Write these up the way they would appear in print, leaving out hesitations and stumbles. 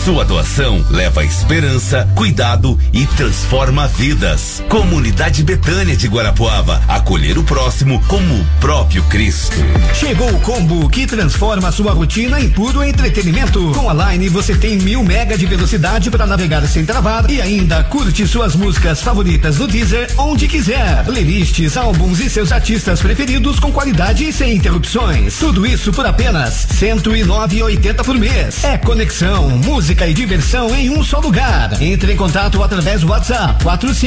Sua doação leva esperança, cuidado e transforma vidas. Comunidade Betânia de Guarapuava, acolher o próximo como o próprio Cristo. Chegou o combo que transforma a sua rotina em puro entretenimento. Com a Line você tem 1000 mega de velocidade para navegar sem travar e ainda curte suas músicas favoritas do Deezer onde quiser. Playlists, álbuns e seus artistas preferidos com qualidade e sem interrupções. Tudo isso por apenas R$109,80 por mês. É conexão, música e diversão em um só lugar. Entre em contato através do WhatsApp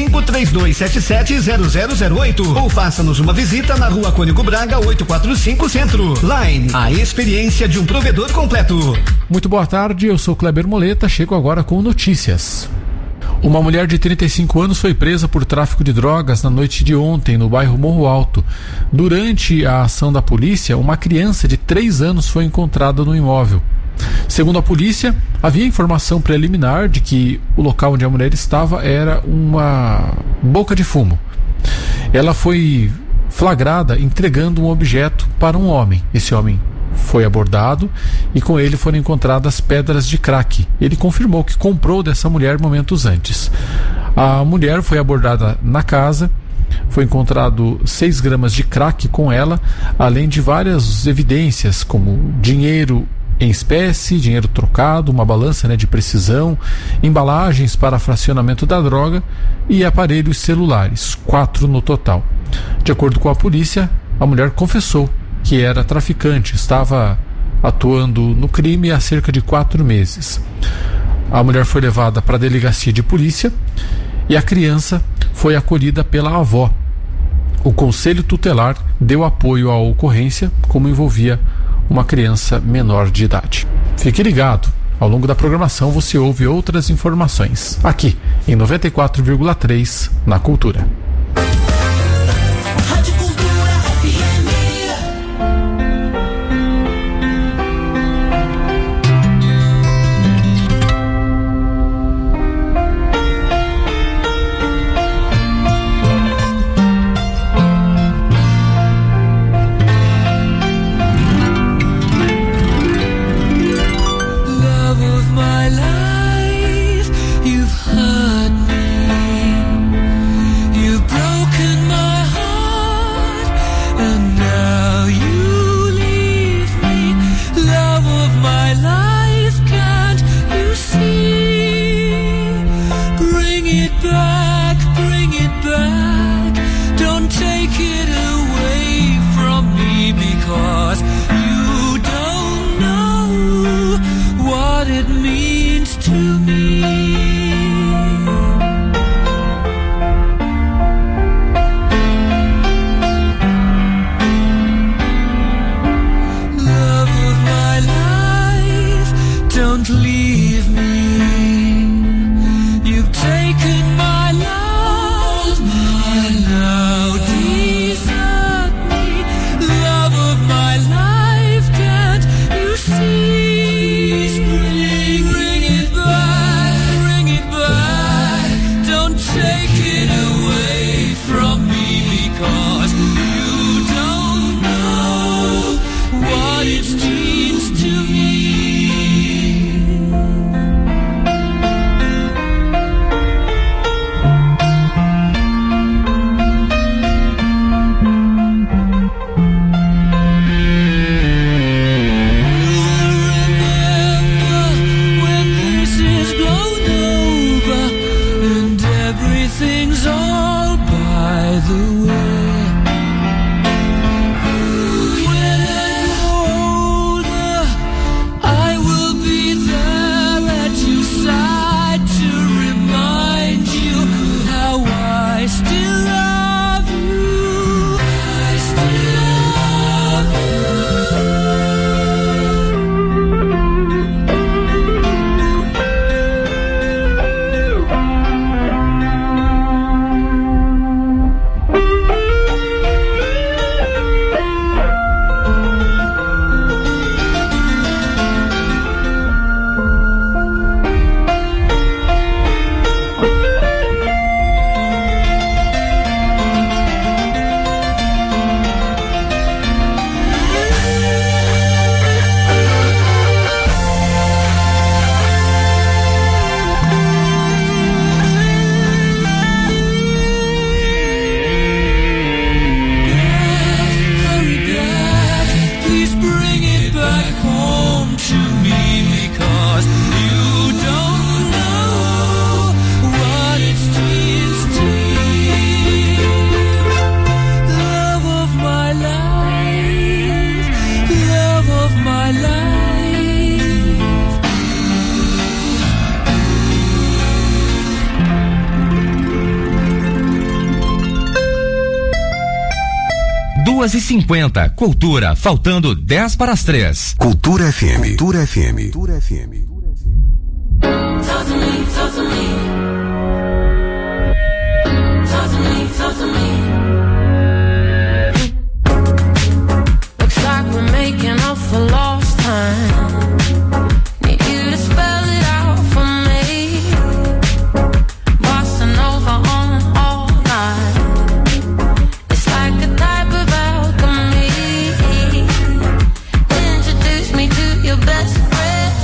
4532770008 ou faça-nos uma visita na Rua Cônigo Braga 845 Centro. Line, a experiência de um provedor completo. Muito boa tarde, eu sou Kleber Moleta, chego agora com notícias. Uma mulher de 35 anos foi presa por tráfico de drogas na noite de ontem no bairro Morro Alto. Durante a ação da polícia, uma criança de 3 anos foi encontrada no imóvel. Segundo a polícia, havia informação preliminar de que o local onde a mulher estava era uma boca de fumo. Ela foi flagrada entregando um objeto para um homem. Esse homem foi abordado e com ele foram encontradas pedras de crack. Ele confirmou que comprou dessa mulher momentos antes. A mulher foi abordada na casa. Foi encontrado 6 gramas de crack com ela, além de várias evidências como dinheiro em espécie, dinheiro trocado, uma balança de precisão, embalagens para fracionamento da droga e aparelhos celulares, 4 no total. De acordo com a polícia, a mulher confessou que era traficante, estava atuando no crime há cerca de 4 meses. A mulher foi levada para a delegacia de polícia e a criança foi acolhida pela avó. O conselho tutelar deu apoio à ocorrência, como envolvia uma criança menor de idade. Fique ligado, ao longo da programação você ouve outras informações, aqui em 94,3 na Cultura. You've 2h50. Cultura, faltando 10 para as 3. Cultura FM. Cultura FM. Cultura FM. Talk to me, talk to me. Talk to me, talk to me. Looks like we're making up for lost time. Need you to spell it out for me. Bossing over on all night. It's like a type of alchemy. Introduce me to your best friend.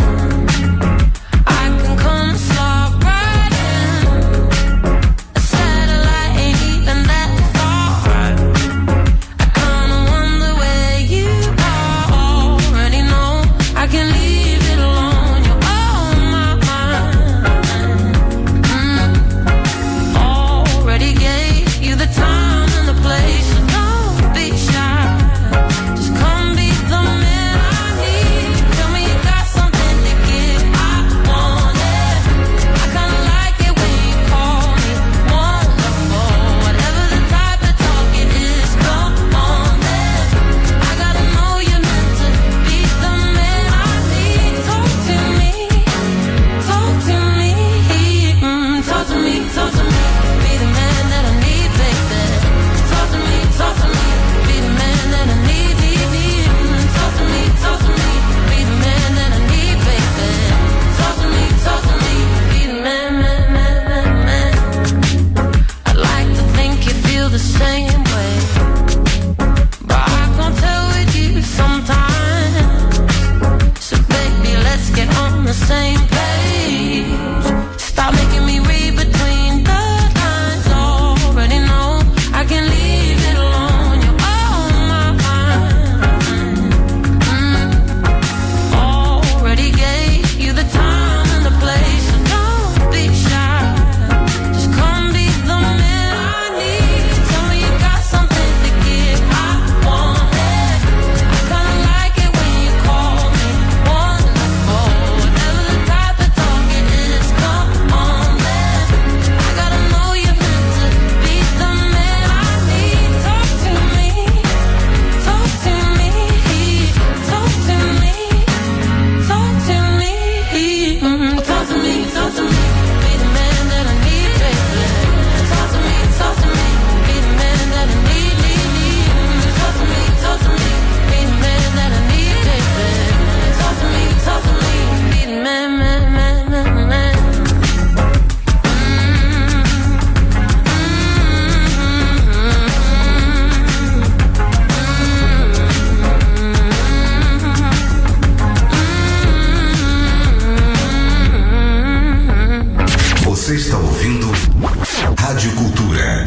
Você está ouvindo Rádio Cultura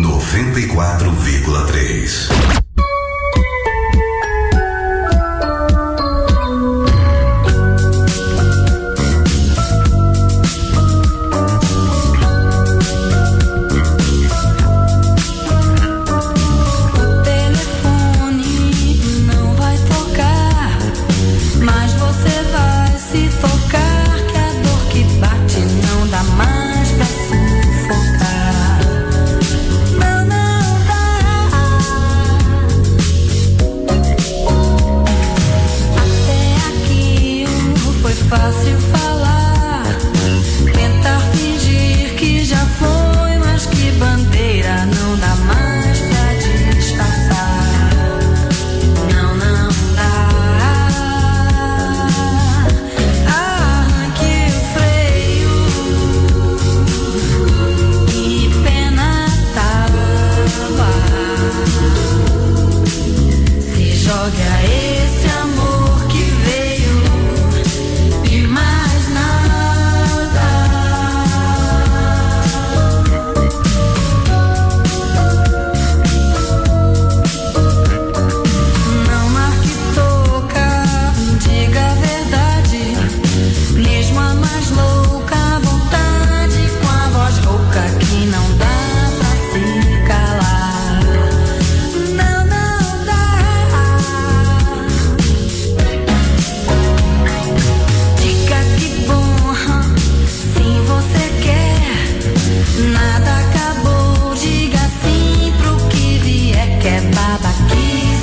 94,3. Nada acabou, diga sim pro que vier, que é babaquice.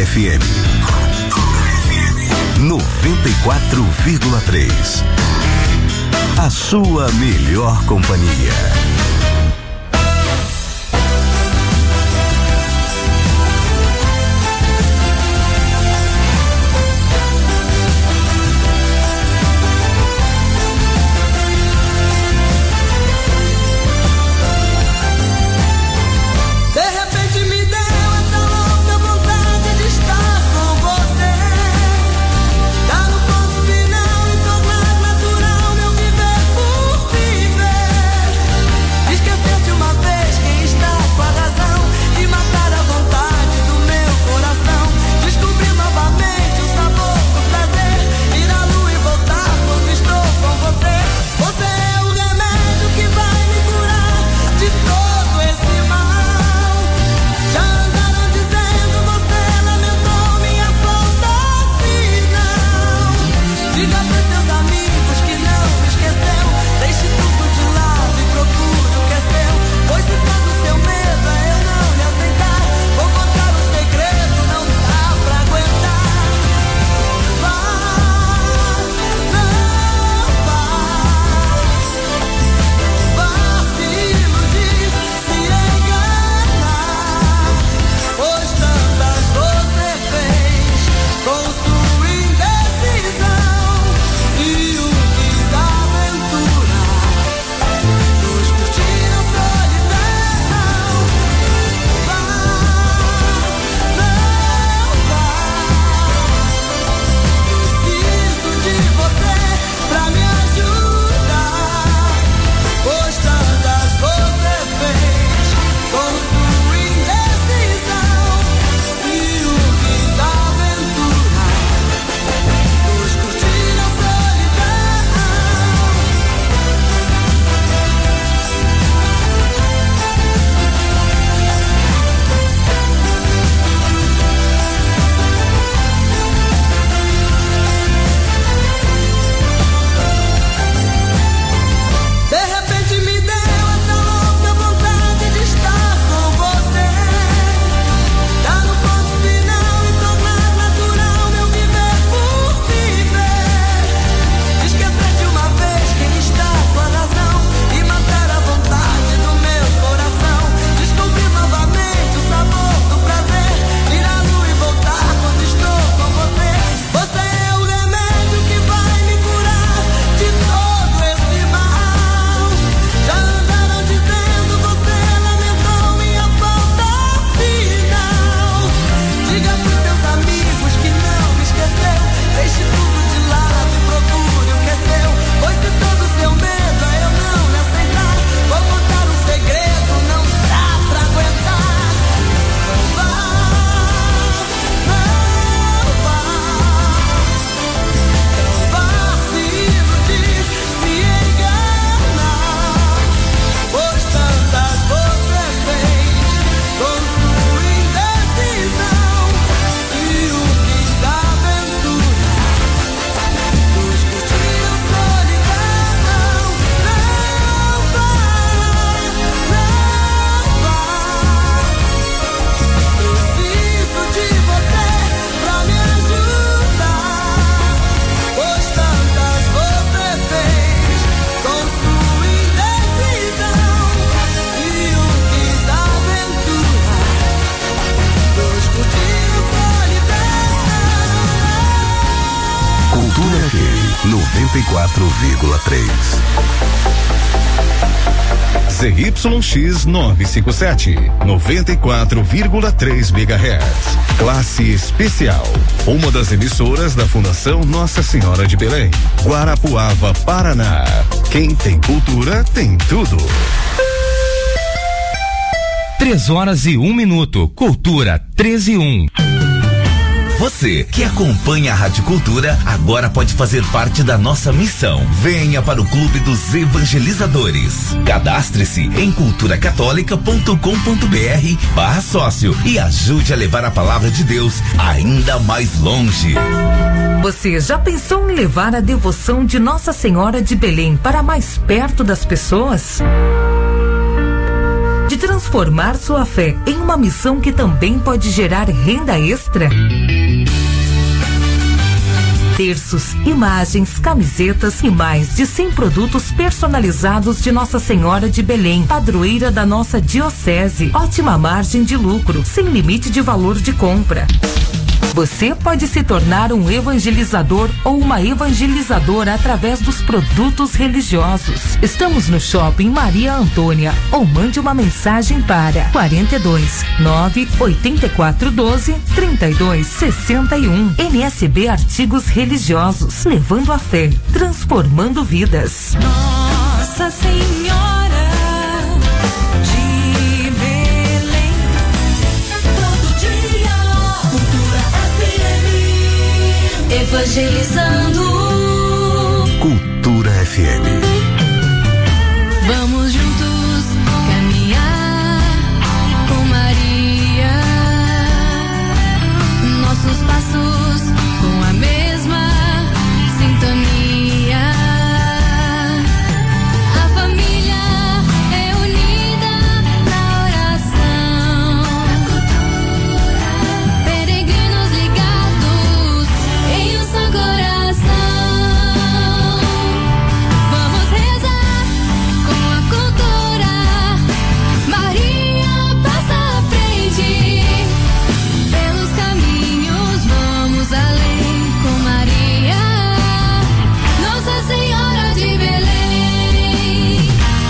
FM 94,3. A sua melhor companhia. Cultura FM 94,3. ZYX 957, 94,3 MHz. Classe especial. Uma das emissoras da Fundação Nossa Senhora de Belém, Guarapuava, Paraná. Quem tem cultura tem tudo. 3h01. Cultura 13:01. Você que acompanha a Rádio Cultura agora pode fazer parte da nossa missão. Venha para o Clube dos Evangelizadores. Cadastre-se em culturacatólica.com.br/sócio e ajude a levar a palavra de Deus ainda mais longe. Você já pensou em levar a devoção de Nossa Senhora de Belém para mais perto das pessoas? de transformar sua fé em uma missão que também pode gerar renda extra? Terços, imagens, camisetas e mais de 100 produtos personalizados de Nossa Senhora de Belém, padroeira da nossa diocese. Ótima margem de lucro, sem limite de valor de compra. Você pode se tornar um evangelizador ou uma evangelizadora através dos produtos religiosos. Estamos no Shopping Maria Antônia ou mande uma mensagem para 42 98412 3261. MSB Artigos Religiosos, levando a fé, transformando vidas. Nossa Senhora de Belém, todo dia, Cultura FM, evangelizando. Cultura FM. Vamos juntos caminhar com Maria, nossos passos com a mesma sintonia. A família é unida na oração, peregrinos ligados em um só coração. Vamos rezar com a cultura. Maria passa à frente pelos caminhos, vamos além com Maria, Nossa Senhora de Belém.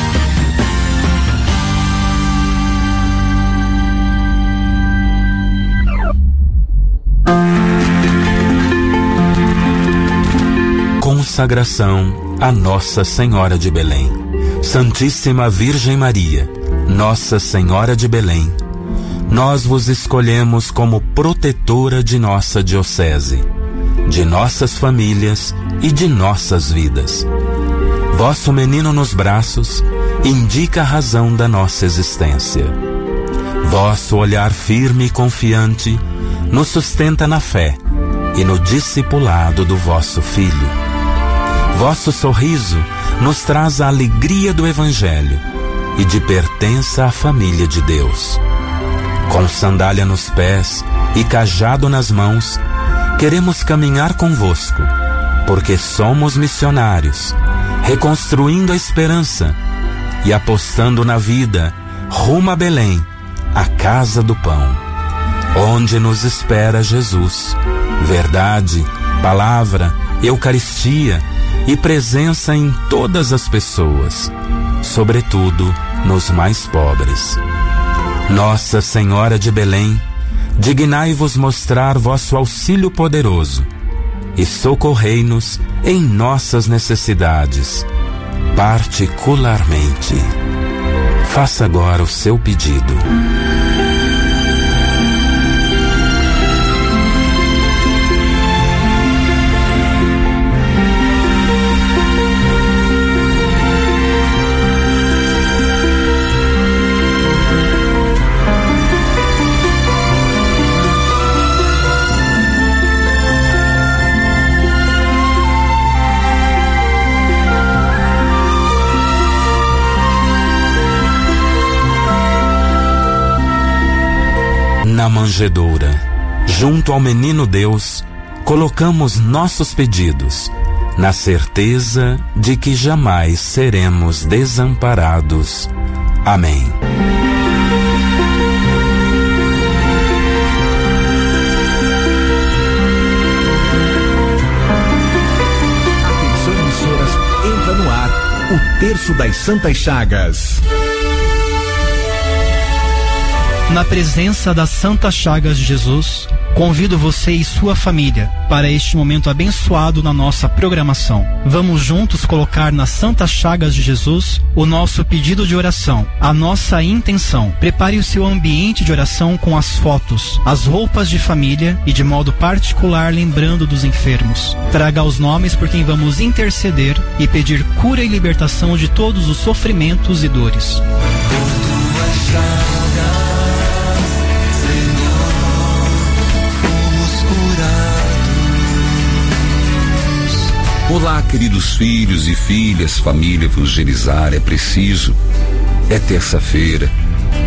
Consagração a Nossa Senhora de Belém. Santíssima Virgem Maria, Nossa Senhora de Belém, nós vos escolhemos como protetora de nossa diocese, de nossas famílias e de nossas vidas. Vosso menino nos braços indica a razão da nossa existência. Vosso olhar firme e confiante nos sustenta na fé e no discipulado do vosso Filho. Vosso sorriso nos traz a alegria do Evangelho e de pertença à família de Deus. Com sandália nos pés e cajado nas mãos, queremos caminhar convosco, porque somos missionários, reconstruindo a esperança e apostando na vida rumo a Belém, a casa do pão, onde nos espera Jesus, verdade, palavra, Eucaristia e presença em todas as pessoas, sobretudo nos mais pobres. Nossa Senhora de Belém, dignai-vos mostrar vosso auxílio poderoso e socorrei-nos em nossas necessidades, particularmente. Faça agora o seu pedido. Na manjedoura, junto ao menino Deus, colocamos nossos pedidos, na certeza de que jamais seremos desamparados. Amém. Atenção, emissoras, entra no ar o Terço das Santas Chagas. Na presença das Santas Chagas de Jesus, convido você e sua família para este momento abençoado na nossa programação. Vamos juntos colocar nas Santas Chagas de Jesus o nosso pedido de oração, a nossa intenção. Prepare o seu ambiente de oração com as fotos, as roupas de família e de modo particular lembrando dos enfermos. Traga os nomes por quem vamos interceder e pedir cura e libertação de todos os sofrimentos e dores. Olá, queridos filhos e filhas, família Evangelizar é preciso. É terça-feira,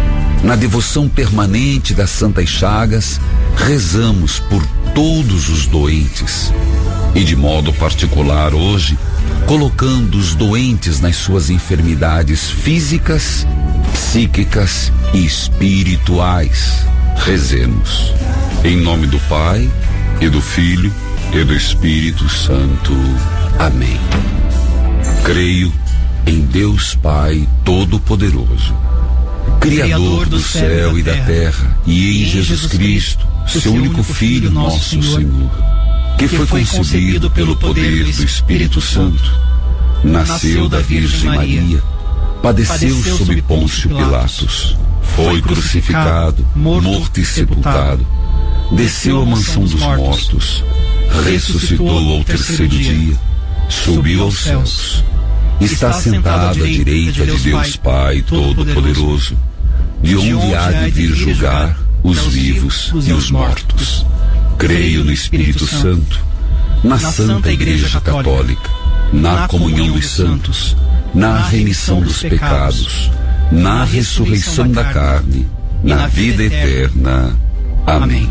Na devoção permanente das Santas Chagas, rezamos por todos os doentes e, de modo particular hoje, colocando os doentes nas suas enfermidades físicas, psíquicas e espirituais. Rezemos. Em nome do Pai, e do Filho, e do Espírito Santo. Amém. Creio em Deus Pai Todo-Poderoso, Criador do céu e da terra, e em Jesus Cristo, seu único Filho, nosso Senhor, que foi concebido pelo poder do Espírito Santo, nasceu da Virgem Maria, padeceu sob Pôncio Pilatos, foi crucificado, morto e sepultado, desceu à mansão dos mortos, ressuscitou ao terceiro dia, subiu aos céus, está sentado à direita de Deus Pai Todo-Poderoso, de onde há de vir julgar os vivos e os mortos. Creio no Espírito Santo, na Santa Igreja Católica, na comunhão dos santos, na remissão dos pecados, na ressurreição da carne, na vida eterna. Amém.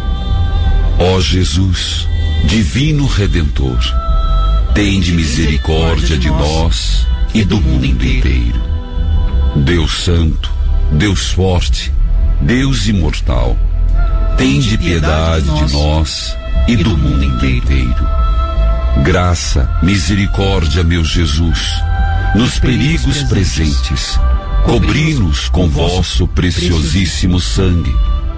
Ó Jesus, Divino Redentor, tende misericórdia de nós e do mundo inteiro. Deus Santo, Deus Forte, Deus Imortal, tende piedade de nós e do mundo inteiro. Graça, misericórdia, meu Jesus, nos perigos presentes, cobri-nos com vosso preciosíssimo sangue.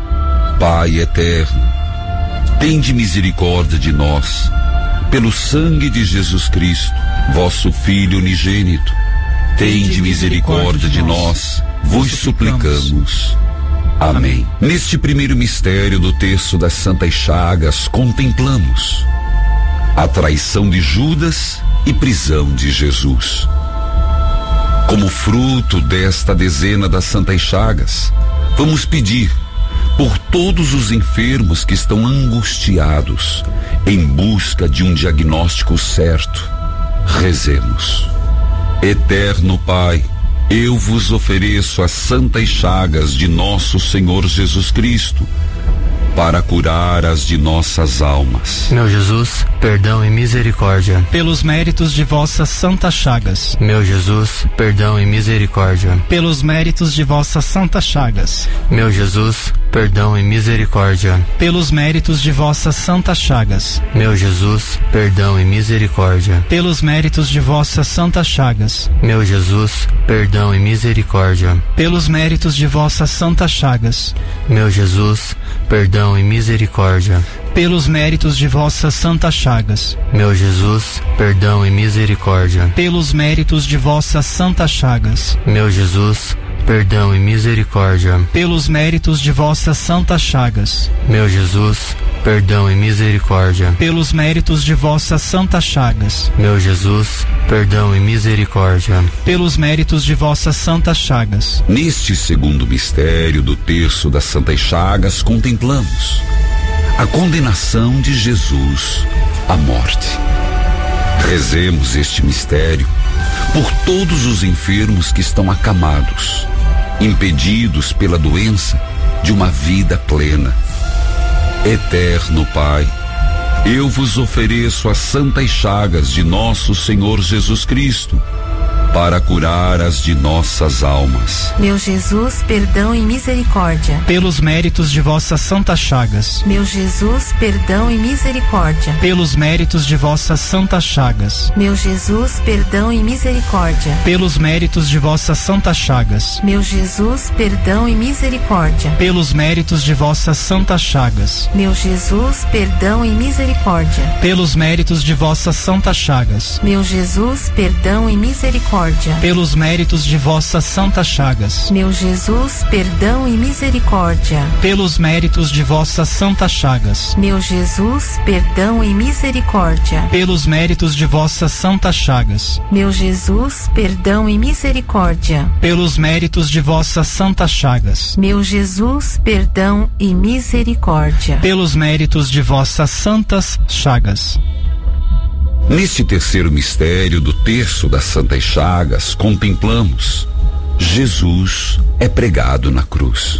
Pai eterno, tende misericórdia de nós, pelo sangue de Jesus Cristo, vosso Filho unigênito. Tende misericórdia de nós, vos suplicamos. Amém. Neste primeiro mistério do terço das Santas Chagas, contemplamos a traição de Judas e prisão de Jesus. Como fruto desta dezena das Santas Chagas, vamos pedir por todos os enfermos que estão angustiados em busca de um diagnóstico certo. Rezemos. Eterno Pai, eu vos ofereço as Santas Chagas de nosso Senhor Jesus Cristo, para curar as de nossas almas. Meu Jesus, perdão e misericórdia. Pelos méritos de vossas Santas Chagas. Meu Jesus, perdão e misericórdia. Pelos méritos de vossas Santas Chagas. Meu Jesus, perdão e misericórdia. Pelos méritos de vossas Santas Chagas. Meu Jesus, perdão e misericórdia. Pelos méritos de vossas Santas Chagas. Meu Jesus, perdão e misericórdia. Pelos méritos de vossas Santas Chagas. Meu Jesus, perdão e misericórdia. Pelos méritos de vossas Santas Chagas. Meu Jesus, perdão e misericórdia. Pelos méritos de vossas Santas Chagas. Meu Jesus, perdão e misericórdia. Pelos méritos de vossas Santas Chagas. Meu Jesus, perdão e misericórdia. Pelos méritos de vossas Santas Chagas. Meu Jesus, perdão e misericórdia. Pelos méritos de vossas Santas Chagas. Neste segundo mistério do terço das Santas Chagas, contemplamos a condenação de Jesus à morte. Rezemos este mistério por todos os enfermos que estão acamados, impedidos pela doença de uma vida plena. Eterno Pai, eu vos ofereço as Santas Chagas de nosso Senhor Jesus Cristo, para curar as de nossas almas. Meu Jesus, perdão e misericórdia. Pelos méritos de vossas Santas Chagas. Meu Jesus, perdão e misericórdia. Pelos méritos de vossas Santas Chagas. Meu Jesus, perdão e misericórdia. Pelos méritos de vossas Santas Chagas. Meu Jesus, perdão e misericórdia. Pelos méritos de vossas Santas Chagas. Meu Jesus, perdão e misericórdia. Pelos méritos de vossas Santas Chagas. Meu Jesus, perdão e misericórdia. Pelos méritos de vossas Santas Chagas. Meu Jesus, perdão e misericórdia. Pelos méritos de vossas Santas Chagas. Meu Jesus, perdão e misericórdia. Pelos méritos de vossas Santas Chagas. Meu Jesus, perdão e misericórdia. Pelos méritos de vossas Santas Chagas. Meu Jesus, perdão e misericórdia. Pelos méritos de vossas Santas Chagas. Neste terceiro mistério do terço das Santas Chagas, contemplamos Jesus é pregado na cruz.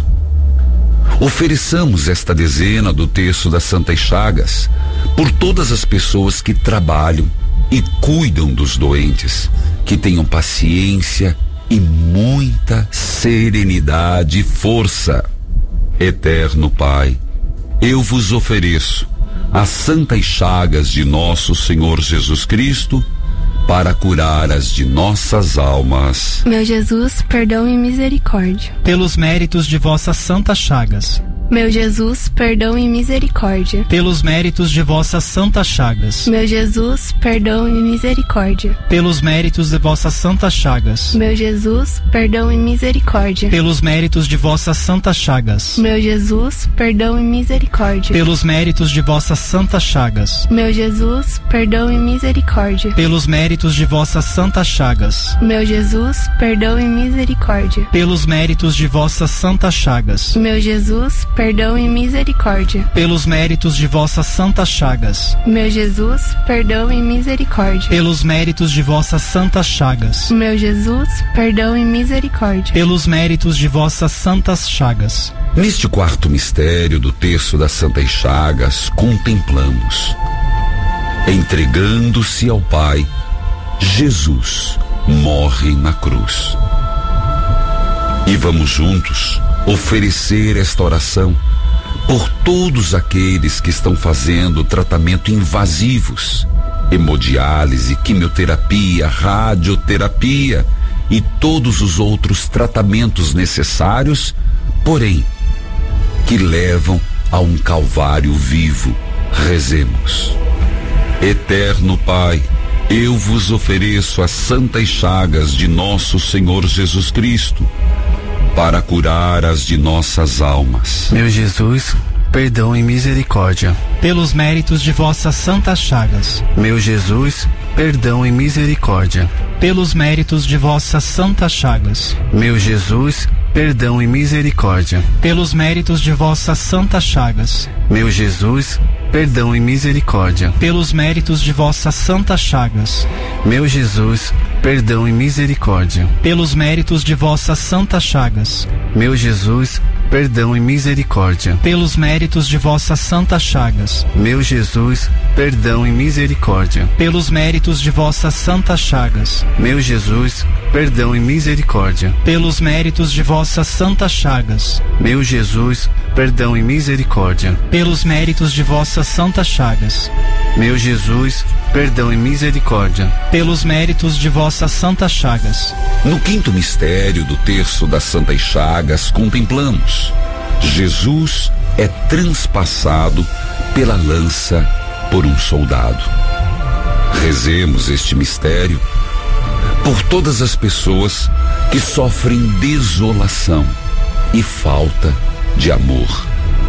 Ofereçamos esta dezena do terço das Santas Chagas por todas as pessoas que trabalham e cuidam dos doentes, que tenham paciência e muita serenidade e força. Eterno Pai, eu vos ofereço as Santas Chagas de nosso Senhor Jesus Cristo para curar as de nossas almas. Meu Jesus, perdão e misericórdia. Pelos méritos de vossas Santas Chagas. Meu Jesus, perdão e misericórdia. Pelos méritos de vossas Santas Chagas. Meu Jesus, perdão e misericórdia. Pelos méritos de vossas Santas Chagas. Meu Jesus, perdão e misericórdia. Pelos méritos de vossas Santas Chagas. Meu Jesus, perdão e misericórdia. Pelos méritos de vossas Santas Chagas. Meu Jesus, perdão e misericórdia. Pelos méritos de vossas Santas Chagas. Meu Jesus, perdão e misericórdia. Pelos méritos de vossas Santas Chagas. Meu Jesus, perdão e misericórdia. Pelos méritos de vossas Santas Chagas. Meu Jesus, perdão e misericórdia. Pelos méritos de vossas Santas Chagas. Meu Jesus, perdão e misericórdia. Pelos méritos de vossas Santas Chagas. Neste quarto mistério do terço das Santas Chagas, contemplamos, entregando-se ao Pai, Jesus morre na cruz. E vamos juntos oferecer esta oração por todos aqueles que estão fazendo tratamento invasivos, hemodiálise, quimioterapia, radioterapia e todos os outros tratamentos necessários, porém, que levam a um calvário vivo. Rezemos. Eterno Pai, eu vos ofereço as Santas Chagas de nosso Senhor Jesus Cristo, para curar as de nossas almas. Meu Jesus, perdão e misericórdia. Pelos méritos de vossas Santas Chagas. Meu Jesus, perdão e misericórdia. Pelos méritos de vossas Santas Chagas. Meu Jesus, perdão e misericórdia. Pelos méritos de vossas Santas Chagas. Meu Jesus, perdão e misericórdia. Pelos méritos de vossas Santas Chagas. Meu Jesus, perdão e misericórdia. Pelos méritos de vossas Santas Chagas. Meu Jesus, perdão e misericórdia. Pelos méritos de vossas Santas Chagas. Meu Jesus, perdão e misericórdia. Pelos méritos de vossas Santas Chagas. Meu Jesus, perdão e misericórdia. Pelos méritos de vossas Santas Chagas. Meu Jesus, perdão e misericórdia. Pelos méritos de vossas Santas Chagas. Meu Jesus, perdão e misericórdia. Pelos méritos de vossas Santas Chagas. No quinto mistério do terço das Santas Chagas, contemplamos: Jesus é transpassado pela lança por um soldado. Rezemos este mistério por todas as pessoas que sofrem desolação e falta de amor.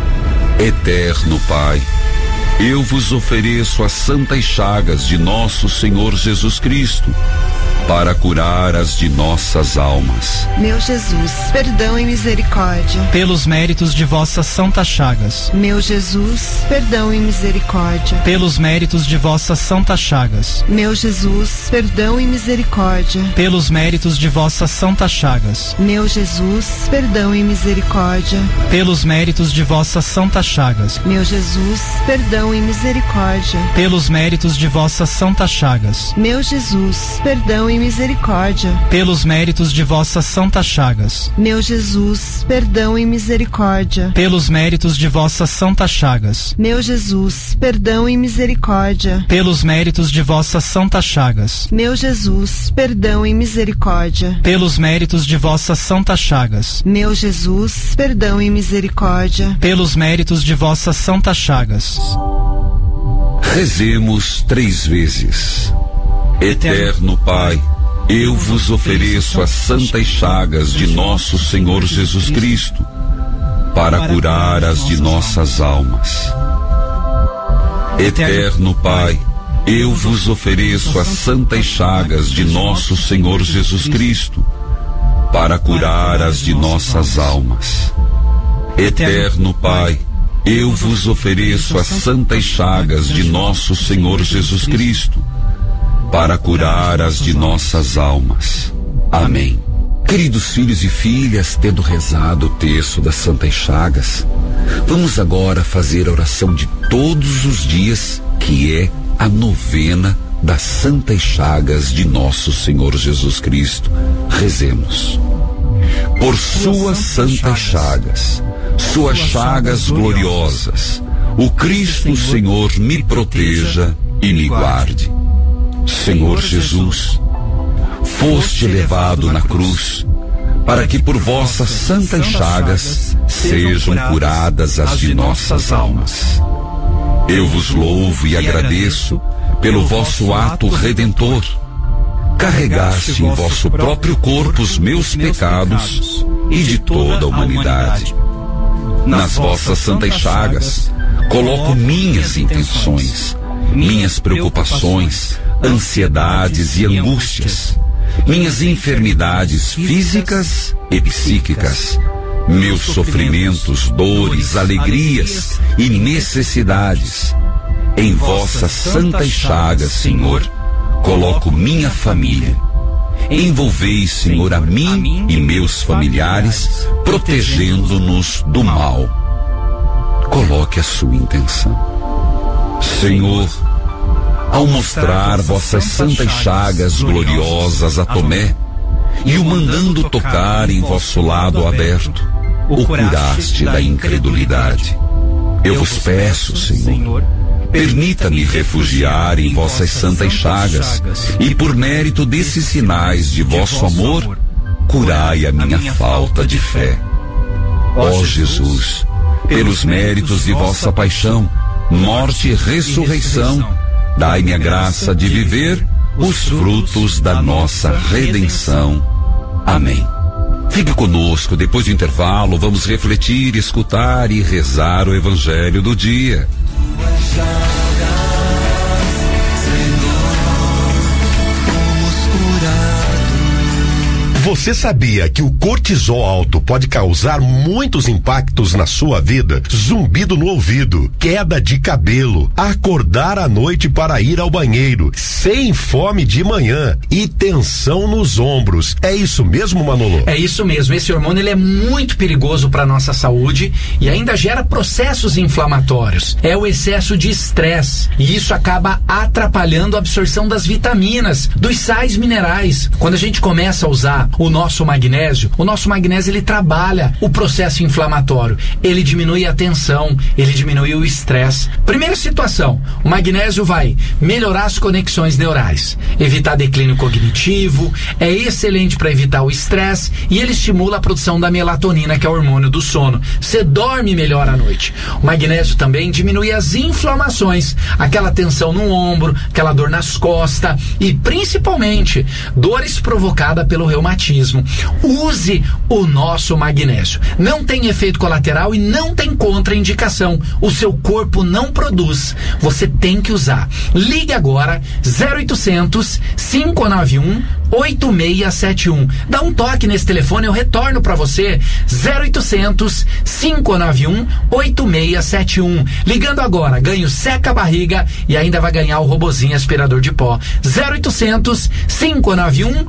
Eterno Pai, eu vos ofereço as Santas Chagas de nosso Senhor Jesus Cristo, para curar as de nossas almas. Meu Jesus, perdão e misericórdia. Pelos méritos de vossas Santas Chagas. Meu Jesus, perdão e misericórdia. Pelos méritos de vossas Santas Chagas. Meu Jesus, perdão e misericórdia. Pelos méritos de vossas Santas Chagas. Meu Jesus, perdão e misericórdia. Pelos méritos de vossas Santas Chagas. Meu Jesus, perdão e misericórdia. Pelos méritos de vossas Santas Chagas. Meu Jesus, perdão e misericórdia. Pelos méritos de vossas Santas Chagas. Meu Jesus, perdão e misericórdia. Pelos méritos de vossas Santas Chagas. Meu Jesus, perdão e misericórdia. Pelos méritos de vossas Santas Chagas. Meu Jesus, perdão e misericórdia. Pelos méritos de vossas Santas Chagas. Meu Jesus, perdão e misericórdia. Pelos méritos de vossas Santas Chagas. Rezemos 3 vezes. Eterno Pai, eu vos ofereço as Santas Chagas de nosso Senhor Jesus Cristo, para curar as de nossas almas. Eterno Pai, eu vos ofereço as Santas Chagas de nosso Senhor Jesus Cristo, para curar as de nossas almas. Eterno Pai, eu vos ofereço as Santas Chagas de nosso Senhor Jesus Cristo, para curar as de nossas almas. Amém. Queridos filhos e filhas, tendo rezado o texto das Santas Chagas, vamos agora fazer a oração de todos os dias, que é a novena das Santas Chagas de nosso Senhor Jesus Cristo. Rezemos. Por suas santas chagas, suas chagas gloriosas, o Cristo Senhor me proteja e me guarde. Senhor Jesus, foste levado na cruz, para que por vossas santas chagas sejam curadas as de nossas almas. Eu vos louvo e agradeço pelo vosso ato redentor. Carregaste em vosso próprio corpo os meus pecados e de toda a humanidade. Nas vossas santas chagas, coloco minhas intenções, minhas preocupações, ansiedades e angústias, minhas enfermidades físicas e psíquicas, meus sofrimentos, dores, alegrias e necessidades. Em vossas santas chagas, Senhor, coloco minha família. Envolvei, Senhor, a mim e meus familiares, protegendo-nos do mal. Coloque a sua intenção. Senhor, ao mostrar vossas santas chagas gloriosas a Tomé e o mandando tocar em vosso lado aberto, o curaste da incredulidade. Eu vos peço, Senhor, permita-me refugiar em vossas santas chagas e, por mérito desses sinais de vosso amor, curai a minha falta de fé. Ó Jesus, pelos méritos de vossa paixão, morte e ressurreição, dai-me a graça de viver os frutos da nossa redenção. Amém. Fique conosco, depois do intervalo, vamos refletir, escutar e rezar o Evangelho do dia. Você sabia que o cortisol alto pode causar muitos impactos na sua vida? Zumbido no ouvido, queda de cabelo, acordar à noite para ir ao banheiro, sem fome de manhã e tensão nos ombros. É isso mesmo, Manolo? É isso mesmo. Esse hormônio ele é muito perigoso para nossa saúde e ainda gera processos inflamatórios. É o excesso de estresse e isso acaba atrapalhando a absorção das vitaminas, dos sais minerais. Quando a gente começa a usar o nosso magnésio ele trabalha o processo inflamatório, ele diminui a tensão, ele diminui o estresse. Primeira situação, o magnésio vai melhorar as conexões neurais, evitar declínio cognitivo, é excelente para evitar o estresse e ele estimula a produção da melatonina, que é o hormônio do sono. Você dorme melhor à noite. O magnésio também diminui as inflamações, aquela tensão no ombro, aquela dor nas costas e principalmente dores provocadas pelo reumatismo. Use o nosso magnésio. Não tem efeito colateral e não tem contraindicação. O seu corpo não produz. Você tem que usar. Ligue agora 0800 591 8671. Dá um toque nesse telefone, eu retorno para você. 0800 591 8671. Ligando agora, ganha o seca barriga e ainda vai ganhar o robozinho aspirador de pó. 0800 591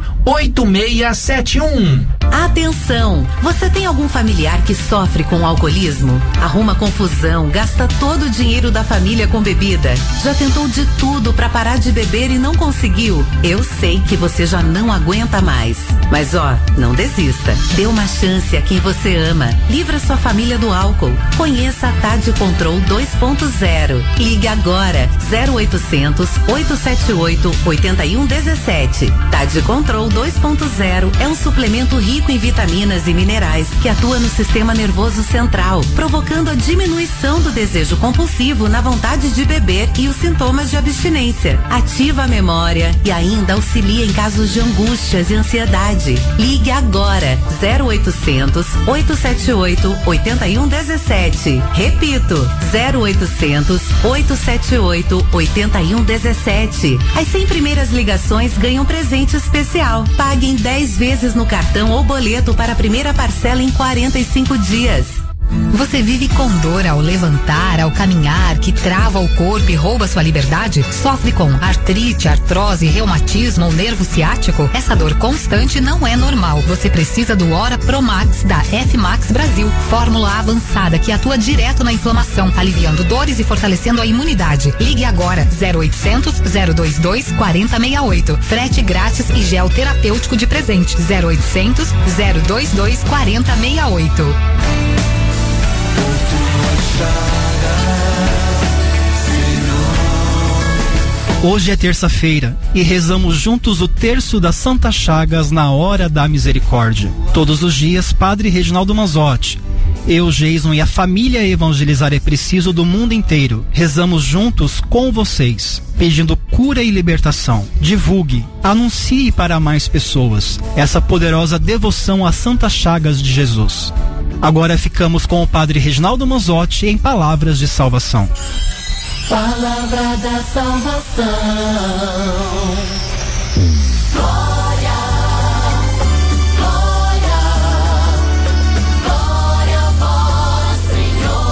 8671. Atenção! Você tem algum familiar que sofre com alcoolismo? Arruma confusão, gasta todo o dinheiro da família com bebida? Já tentou de tudo para parar de beber e não conseguiu? Eu sei que você já não aguenta mais. Mas não desista. Dê uma chance a quem você ama. Livra sua família do álcool. Conheça a TAD Control 2.0. Ligue agora 0800 878 8117. TAD Control 2.0 é um suplemento rico em vitaminas e minerais que atua no sistema nervoso central, provocando a diminuição do desejo compulsivo na vontade de beber e os sintomas de abstinência. Ativa a memória e ainda auxilia em casos de angústias e ansiedade. Ligue agora 0800 878 8117. Repito, 0800 878 8117. As 100 primeiras ligações ganham presente especial. Pague em 10 vezes no cartão ou boleto para a primeira parcela em 45 dias. Você vive com dor ao levantar, ao caminhar, que trava o corpo e rouba sua liberdade? Sofre com artrite, artrose, reumatismo ou nervo ciático? Essa dor constante não é normal. Você precisa do Ora Promax da F-Max Brasil. Fórmula avançada que atua direto na inflamação, aliviando dores e fortalecendo a imunidade. Ligue agora 0800 022 4068. Frete grátis e gel terapêutico de presente. 0800 022 4068. Hoje é terça-feira e rezamos juntos o terço das Santas Chagas na Hora da Misericórdia. Todos os dias, Padre Reginaldo Manzotti, eu, Jason e a família Evangelizar é Preciso do mundo inteiro, rezamos juntos com vocês, pedindo cura e libertação. Divulgue, anuncie para mais pessoas essa poderosa devoção às Santas Chagas de Jesus. Agora ficamos com o Padre Reginaldo Manzotti em Palavras de Salvação. Palavra da salvação. Glória, glória, glória a vós, Senhor.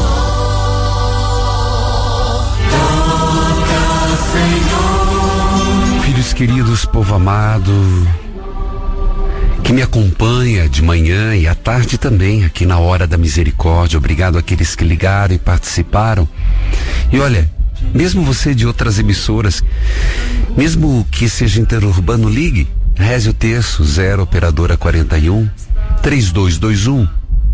Toca, Senhor. Filhos queridos, povo amado, que me acompanha de manhã e à tarde também aqui na Hora da Misericórdia. Obrigado àqueles que ligaram e participaram. E olha, mesmo você de outras emissoras, mesmo que seja interurbano, ligue, reze o terço 0 operadora 41 3221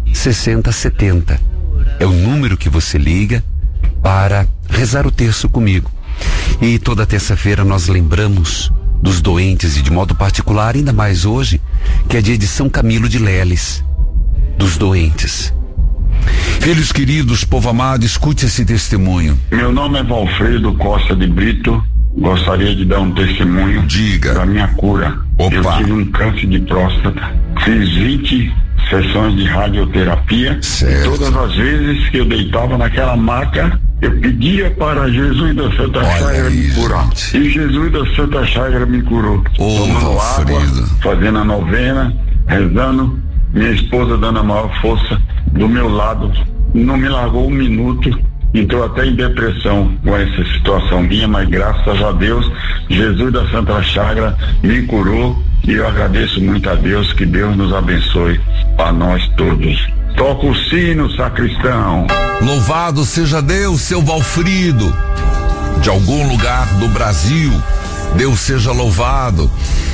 6070. É o número que você liga para rezar o terço comigo. E toda terça-feira nós lembramos dos doentes e de modo particular, ainda mais hoje, que é dia de São Camilo de Leles, dos doentes. Filhos queridos, povo amado, escute esse testemunho. Meu nome é Valfredo Costa de Brito. Gostaria de dar um testemunho. Diga. Da minha cura. Opa. Eu tive um câncer de próstata. Fiz 20 sessões de radioterapia. Certo. E todas as vezes que eu deitava naquela maca, eu pedia para Jesus da Santa Chaga me curar. E Jesus da Santa Chaga me curou. Tomando água, fazendo a novena, rezando. Minha esposa dando a maior força do meu lado. Não me largou um minuto. Entrou até em depressão com essa situação minha, mas graças a Deus, Jesus da Santa Chaga me curou. E eu agradeço muito a Deus, que Deus nos abençoe a nós todos. Toca o sino, sacristão. Louvado seja Deus, seu Valfrido, de algum lugar do Brasil. Deus seja louvado.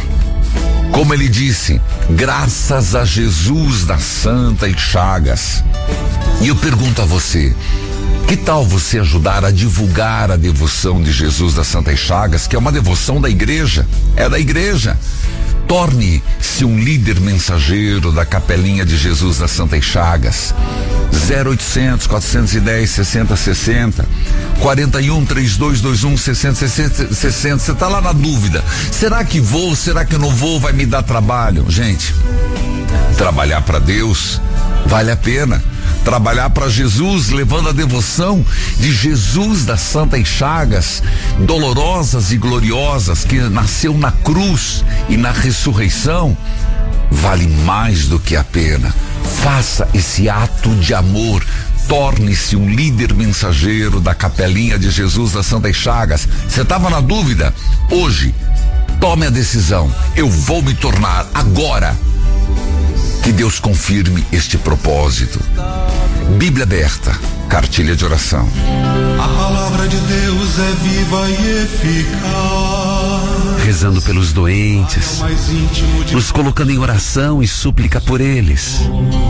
Como ele disse, graças a Jesus das Santas Chagas. E eu pergunto a você, que tal você ajudar a divulgar a devoção de Jesus das Santas Chagas, que é uma devoção da igreja, é da igreja. Torne-se um líder mensageiro da Capelinha de Jesus das Santas Chagas. 0800 410 6060 41 3221 6060. Você tá lá na dúvida, será que vou, será que não vou, vai me dar trabalho? Gente, trabalhar para Deus vale a pena. Trabalhar para Jesus, levando a devoção de Jesus das Santas Chagas, dolorosas e gloriosas, que nasceu na cruz e na ressurreição, vale mais do que a pena. Faça esse ato de amor. Torne-se um líder mensageiro da Capelinha de Jesus das Santas Chagas. Você estava na dúvida? Hoje, tome a decisão. Eu vou me tornar agora. Que Deus confirme este propósito. Bíblia aberta, cartilha de oração. A palavra de Deus é viva e eficaz. Rezando pelos doentes, nos colocando em oração e súplica por eles.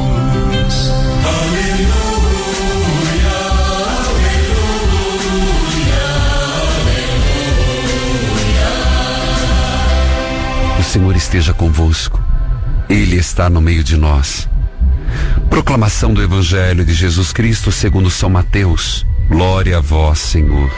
O Senhor esteja convosco. Ele está no meio de nós. Proclamação do Evangelho de Jesus Cristo segundo São Mateus. Glória a vós, Senhor.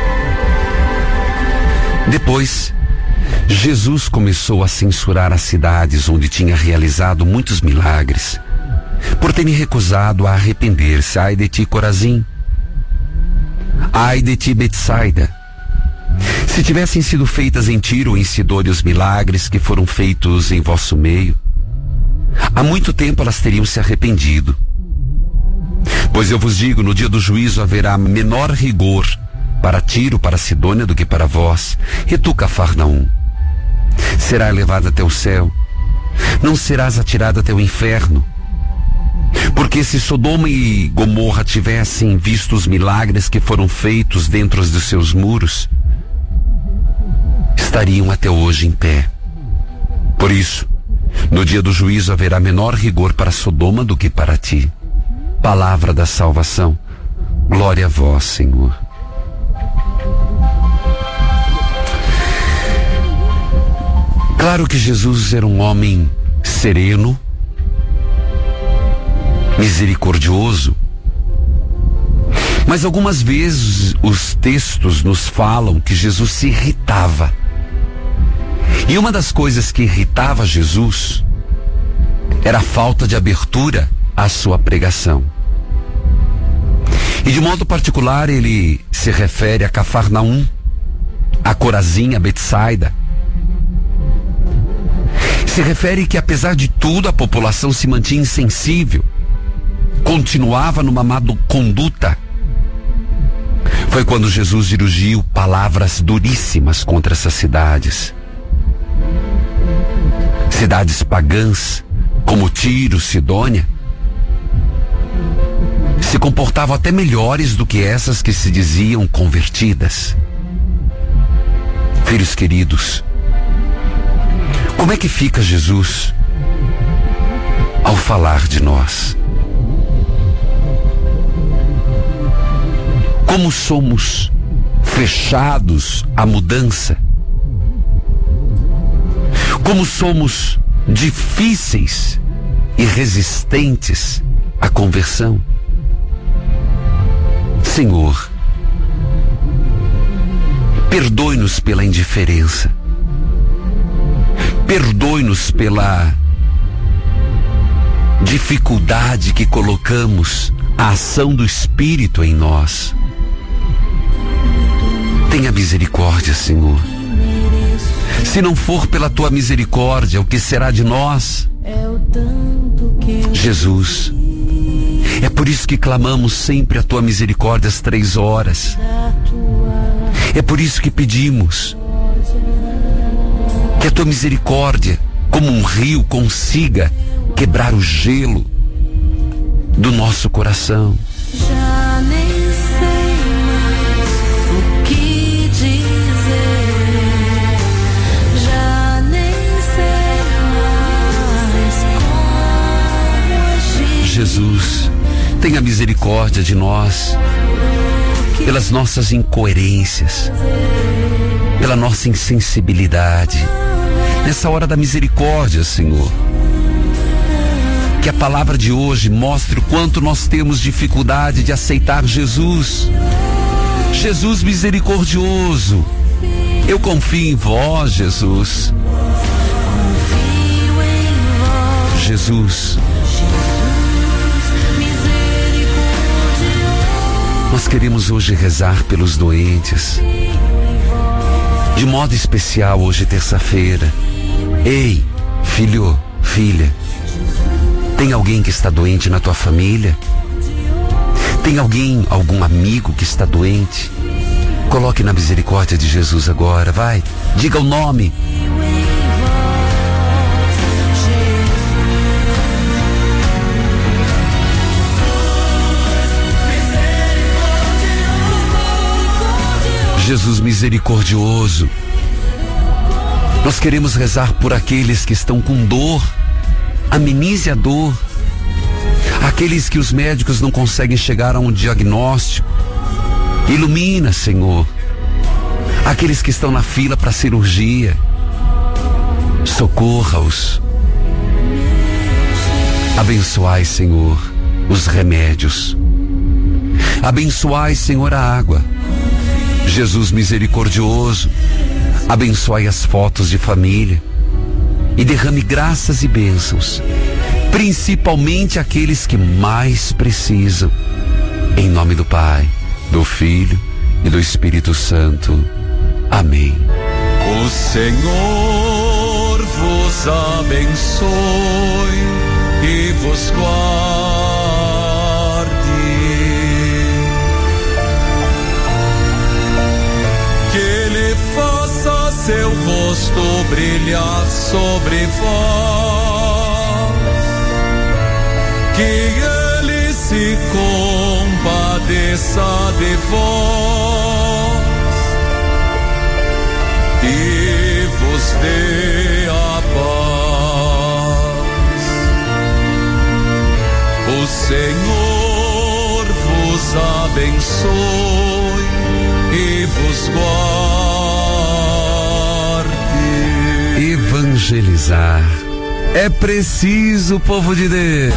Depois, Jesus começou a censurar as cidades onde tinha realizado muitos milagres, por terem recusado a arrepender-se. Ai de ti, Corazim! Ai de ti, Betsaida! Se tivessem sido feitas em Tiro ou em Sidônia os milagres que foram feitos em vosso meio, há muito tempo elas teriam se arrependido. Pois eu vos digo, no dia do juízo haverá menor rigor para Tiro, para Sidônia, do que para vós. E tu, Cafarnaum, será elevado até o céu, não serás atirado até o inferno. Porque se Sodoma e Gomorra tivessem visto os milagres que foram feitos dentro dos seus muros, estariam até hoje em pé. Por isso, no dia do juízo haverá menor rigor para Sodoma do que para ti. Palavra da salvação. Glória a vós, Senhor. Claro que Jesus era um homem sereno, misericordioso, mas algumas vezes os textos nos falam que Jesus se irritava. E uma das coisas que irritava Jesus era a falta de abertura à sua pregação. E de modo particular ele se refere a Cafarnaum, a Corazim, a Betsaida. Se refere que apesar de tudo a população se mantinha insensível, continuava numa má conduta. Foi quando Jesus dirigiu palavras duríssimas contra essas cidades. Cidades pagãs, como Tiro, Sidônia, se comportavam até melhores do que essas que se diziam convertidas. Filhos queridos, como é que fica Jesus ao falar de nós? Como somos fechados à mudança? Como somos difíceis e resistentes à conversão? Senhor, perdoe-nos pela indiferença. Perdoe-nos pela dificuldade que colocamos à ação do Espírito em nós. Tenha misericórdia, Senhor. Se não for pela tua misericórdia, o que será de nós? Jesus, é por isso que clamamos sempre a tua misericórdia às 3 horas. É por isso que pedimos que a tua misericórdia, como um rio, consiga quebrar o gelo do nosso coração. Já nem sei mais o que dizer. Já nem sei mais como agir. Jesus, tenha misericórdia de nós, pelas nossas incoerências, pela nossa insensibilidade. Nessa hora da misericórdia, Senhor, que a palavra de hoje mostre o quanto nós temos dificuldade de aceitar Jesus. Jesus misericordioso, eu confio em vós, Jesus. Jesus, nós queremos hoje rezar pelos doentes, de modo especial hoje, terça-feira. Ei, filho, filha, tem alguém que está doente na tua família? Tem alguém, algum amigo que está doente? Coloque na misericórdia de Jesus agora, vai, diga o nome. Jesus misericordioso, nós queremos rezar por aqueles que estão com dor. Amenize a dor. Aqueles que os médicos não conseguem chegar a um diagnóstico, ilumina, Senhor. Aqueles que estão na fila para cirurgia, socorra-os. Abençoai, Senhor, os remédios. Abençoai, Senhor, a água. Jesus misericordioso, abençoai as fotos de família e derrame graças e bênçãos, principalmente aqueles que mais precisam. Em nome do Pai, do Filho e do Espírito Santo. Amém. O Senhor vos abençoe e vos guarde. rosto brilhar sobre vós, que ele se compadeça de vós e vos dê a paz. O Senhor vos abençoe e vos guarde. Evangelizar é preciso, povo de Deus.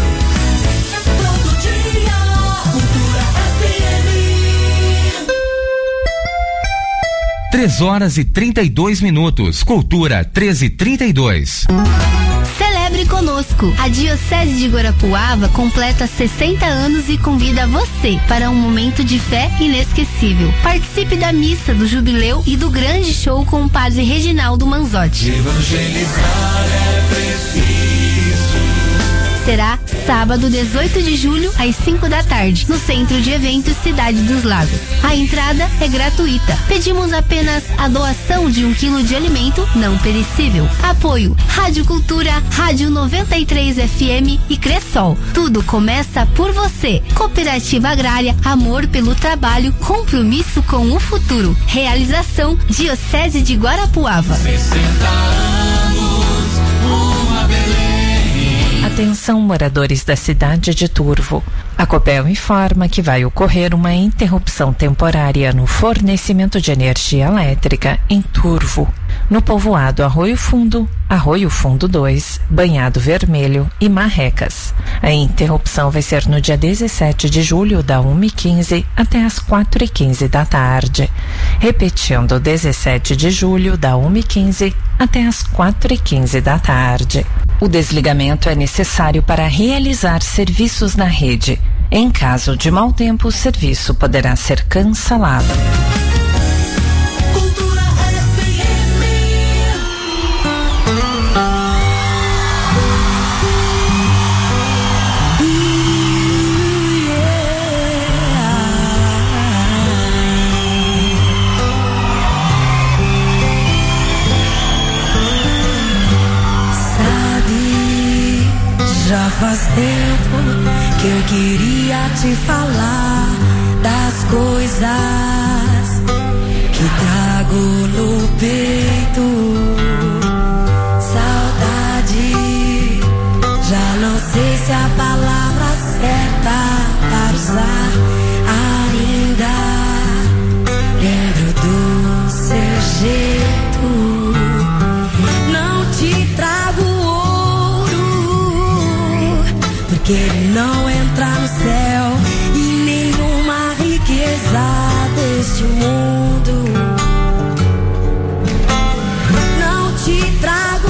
3h32. Cultura 13h32. Celebre conosco. A Diocese de Guarapuava completa 60 anos e convida você para um momento de fé inesquecível. Participe da missa do jubileu e do grande show com o padre Reginaldo Manzotti. Evangelizar é preciso. Será sábado 18 de julho às 5 da tarde, no Centro de Eventos Cidade dos Lagos. A entrada é gratuita. Pedimos apenas a doação de 1 quilo de alimento não perecível. Apoio Rádio Cultura, Rádio 93 FM e Cressol. Tudo começa por você. Cooperativa Agrária, amor pelo trabalho, compromisso com o futuro. Realização Diocese de Guarapuava. 60 anos, uma Belém. Atenção, moradores da cidade de Turvo. A Copel informa que vai ocorrer uma interrupção temporária no fornecimento de energia elétrica em Turvo, no povoado Arroio Fundo 2, Banhado Vermelho e Marrecas. A interrupção vai ser no dia 17 de julho, da 1h15 até as 4h15 da tarde. Repetindo, 17 de julho, da 1h15 até as 4h15 da tarde. O desligamento é necessário para realizar serviços na rede. Em caso de mau tempo, o serviço poderá ser cancelado. Já faz tempo que eu queria te falar das coisas que trago no peito. Saudade, já não sei se a palavra certa para usar. Ainda lembro do seu jeito. Não te trago porque ele não entra no céu e nenhuma riqueza deste mundo. Não te trago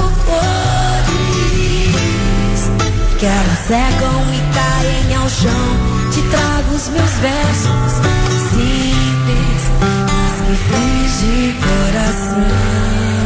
flores, que elas secam e caem ao chão. Te trago os meus versos simples, mas que fiz de coração.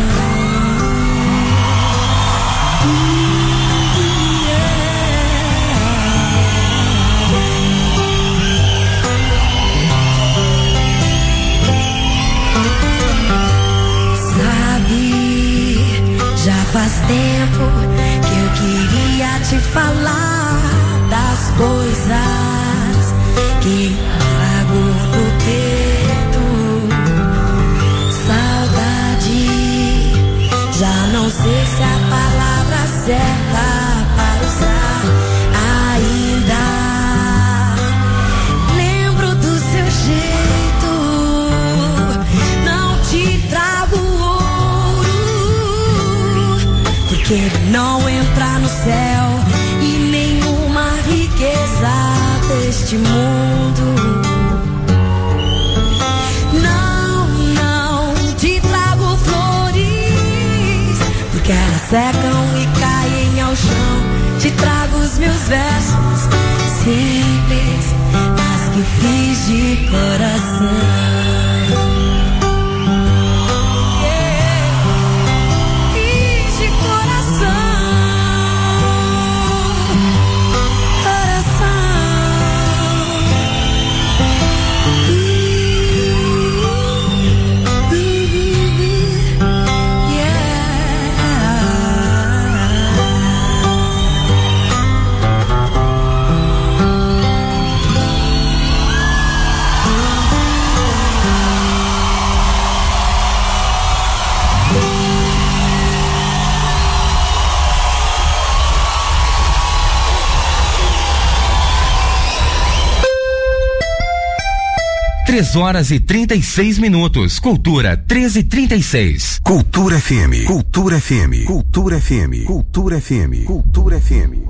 Já faz tempo que eu queria te falar das coisas que trago no peito. Saudade, já não sei se a palavra certa para usar. Ainda lembro do seu jeito. Não te trago porque ele não entra no céu e nenhuma riqueza deste mundo. Não te trago flores, porque elas secam e caem ao chão. Te trago os meus versos simples, mas que fiz de coração. Yeah. 3h36. Cultura 13h36. Cultura FM. Cultura FM. Cultura FM. Cultura FM. Cultura FM.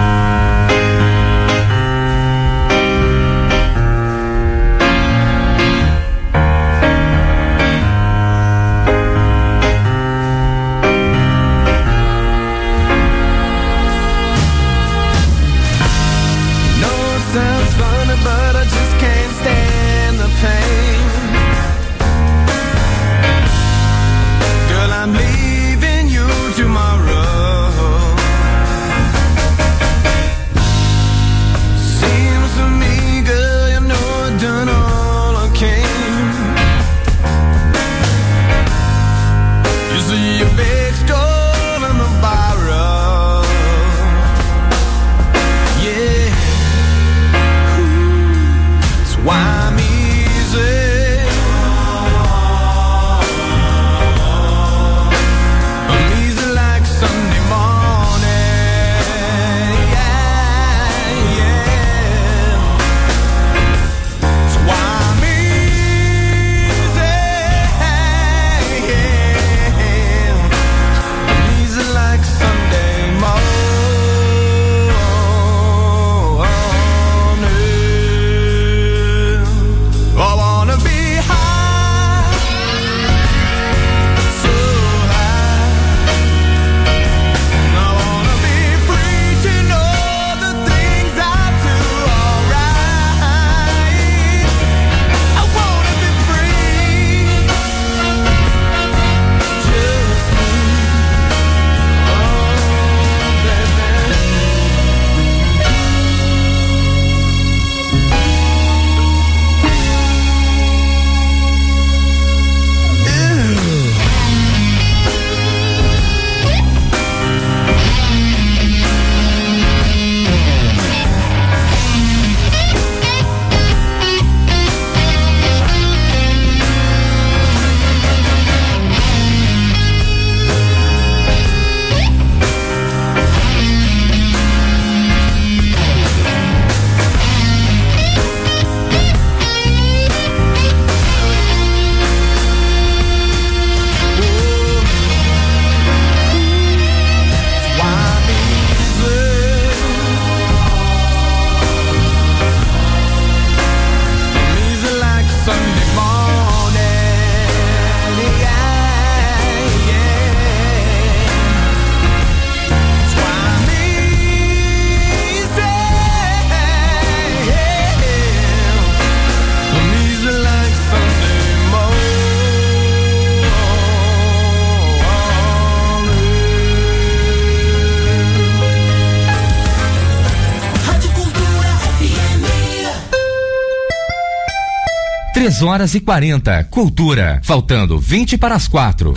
Três horas e 40. Cultura. Faltando 20 para as 4.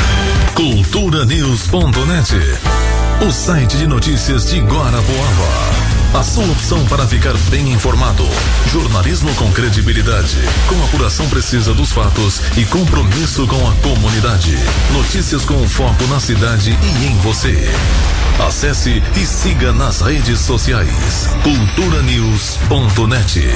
Culturanews.net. O site de notícias de Guarapuava. A sua opção para ficar bem informado. Jornalismo com credibilidade, com apuração precisa dos fatos e compromisso com a comunidade. Notícias com foco na cidade e em você. Acesse e siga nas redes sociais. Culturanews.net.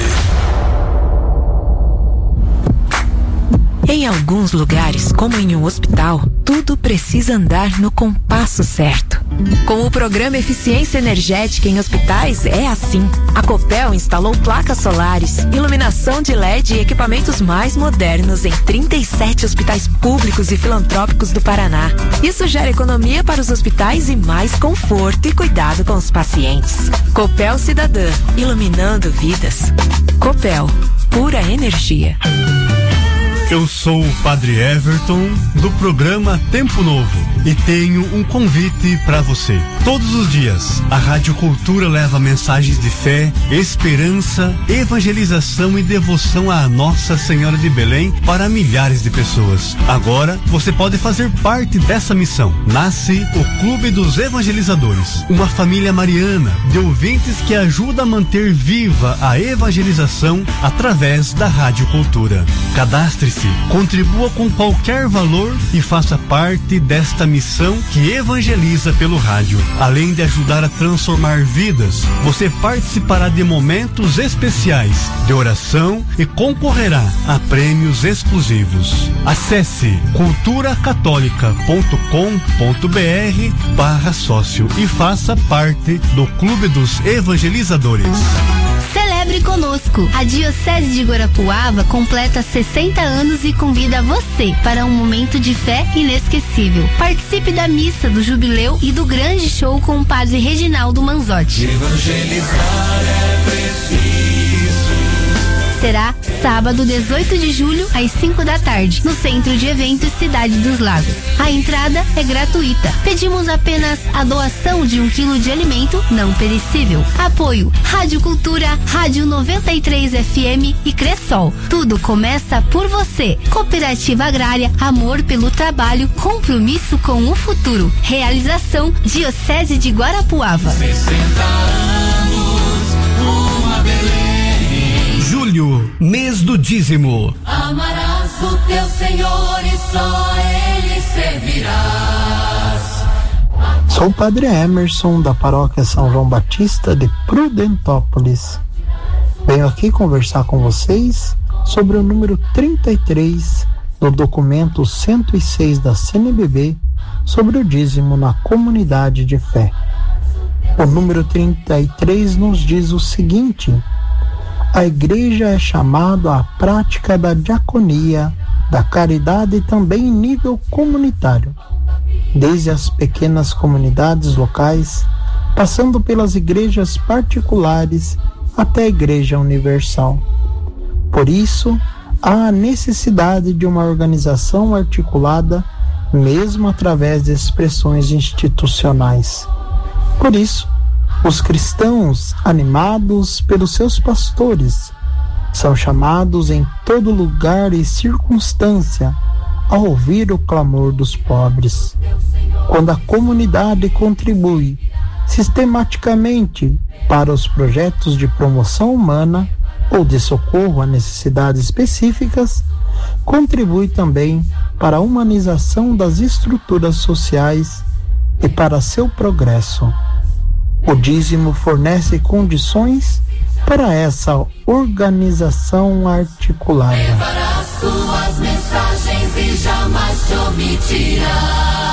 Em alguns lugares, como em um hospital, tudo precisa andar no compasso certo. Com o programa Eficiência Energética em Hospitais, é assim. A Copel instalou placas solares, iluminação de LED e equipamentos mais modernos em 37 hospitais públicos e filantrópicos do Paraná. Isso gera economia para os hospitais e mais conforto e cuidado com os pacientes. Copel Cidadã, iluminando vidas. Copel, pura energia. Eu sou o Padre Everton, do programa Tempo Novo, e tenho um convite para você. Todos os dias, a Rádio Cultura leva mensagens de fé, esperança, evangelização e devoção à Nossa Senhora de Belém para milhares de pessoas. Agora, você pode fazer parte dessa missão. Nasce o Clube dos Evangelizadores, uma família mariana de ouvintes que ajuda a manter viva a evangelização através da Rádio Cultura. Cadastre-se, contribua com qualquer valor e faça parte desta missão que evangeliza pelo rádio. Além de ajudar a transformar vidas, você participará de momentos especiais de oração e concorrerá a prêmios exclusivos. Acesse culturacatólica.com.br/sócio e faça parte do Clube dos Evangelizadores. Celebre conosco. A Diocese de Guarapuava completa 60 anos e convida você para um momento de fé inesquecível. Participe da missa do jubileu e do grande show com o Padre Reginaldo Manzotti. Evangelizar é preciso. Será sábado 18 de julho às 5 da tarde, no Centro de Eventos Cidade dos Lagos. A entrada é gratuita. Pedimos apenas a doação de 1 quilo de alimento não perecível. Apoio Rádio Cultura, Rádio 93 FM e Cressol. Tudo começa por você. Cooperativa Agrária, amor pelo trabalho, compromisso com o futuro. Realização Diocese de Guarapuava. 60 anos, uma Belém. Julho, mês do dízimo. Amarás o teu Senhor e só Ele servirás. Sou o Padre Emerson, da Paróquia São João Batista de Prudentópolis. Venho aqui conversar com vocês sobre o número 33 do documento 106 da CNBB sobre o dízimo na comunidade de fé. O número 33 nos diz o seguinte: a igreja é chamada à prática da diaconia, da caridade e também em nível comunitário, desde as pequenas comunidades locais, passando pelas igrejas particulares até a Igreja Universal. Por isso, há a necessidade de uma organização articulada, mesmo através de expressões institucionais. Por isso, os cristãos, animados pelos seus pastores, são chamados em todo lugar e circunstância a ouvir o clamor dos pobres. Quando a comunidade contribui sistematicamente para os projetos de promoção humana ou de socorro a necessidades específicas, contribui também para a humanização das estruturas sociais e para seu progresso. O dízimo fornece condições para essa organização articulada. Levará suas mensagens e jamais te omitirá.